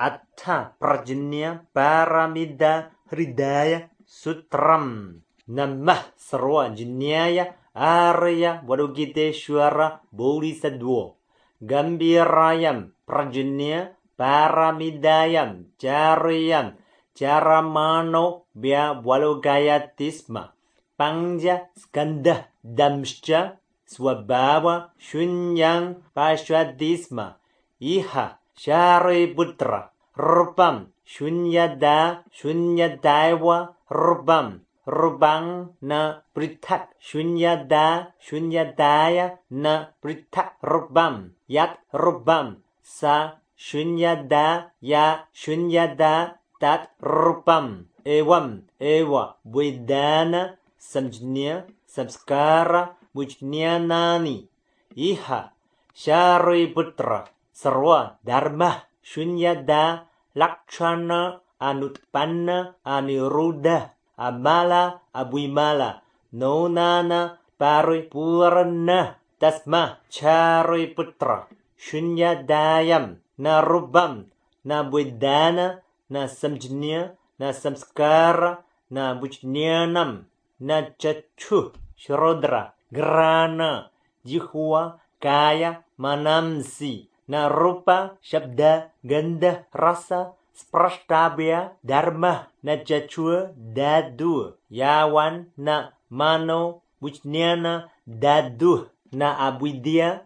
Atta Prajanya Paramida Hridaya Sutram. Namah Sarwa Jinyaya Arya Wadogiteshwara Bodhisattva. Gambirayam Prajanya Paramidayam Charayam Charamano Bya Walogayatisma. Pangja Skanda Damscha Swabhava Shunyang Pashwadisma. Iha Shariputra Rupam Shunyada Shunyadaiva Rupam Rupang na Prithak Shunyada Shunyadaya na Prithak Rupam Yat Rupam Sa Shunyada Ya Shunyada Tat Rupam Evam Eva Vedana Samjnya Samskara Mujnyanani. Iha Shariputra Sarwa Dharma Shunyada Lakshana Anutpanna Aniruddha Amala Abhimala Nonana Paripurna. Tasma Shariputra Shunyadayam na Rupam na Vedana na Samjnya na Samskara na Mujnyanam na Chachu Shrodra Grana Jihwa Kaya Manamsi na Rupa Shabda Ganda Rasa Sprashtabya Dharma na Chachua Dadu Yawan na Mano Mujnyana Dadu na Abhidya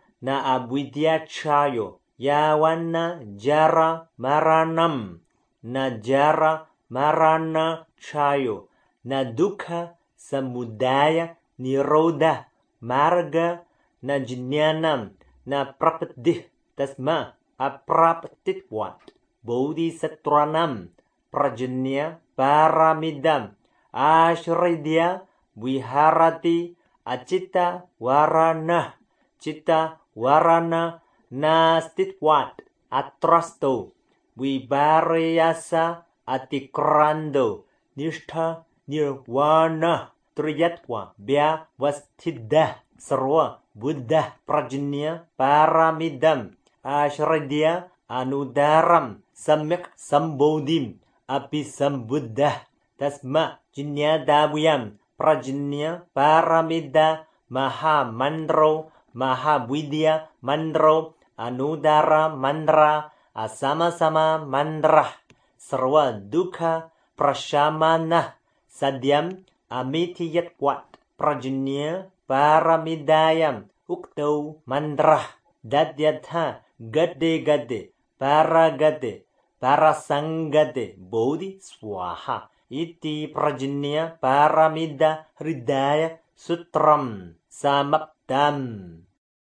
Chayo Yawan na Jara Maranam na Jara Marana Chayo na Dukha Samudaya Nirodha Marga na Jnanam na Prapatih. Tasma Aprapatitwat Bodhisatranam Prajanya Paramidam Ashridya Viharati Acita Warana Cita Warana Nastitwat Atrasto Vibarayasa Atikrando Nishtha Nirvana Triyatva Bya Vasthidah Sarwa Buddha Prajanya Paramidam Ashridya Anudaram Samyak Sambodhim Apisambuddha. Tasma Jinyadaviyam Prajanya Paramida Maha Mandro Maha Vidya Mandro Anudara Mandra Asama-sama Mandra Sarwa Dukha Prashamana Sadyam Amitiyatwat Prajanya Paramidayam Ukto Mandra Dadyatha Gade Paragade Parasangade Bodhi Swaha Iti Prajanya Paramida Hridaya Sutram Samaptam.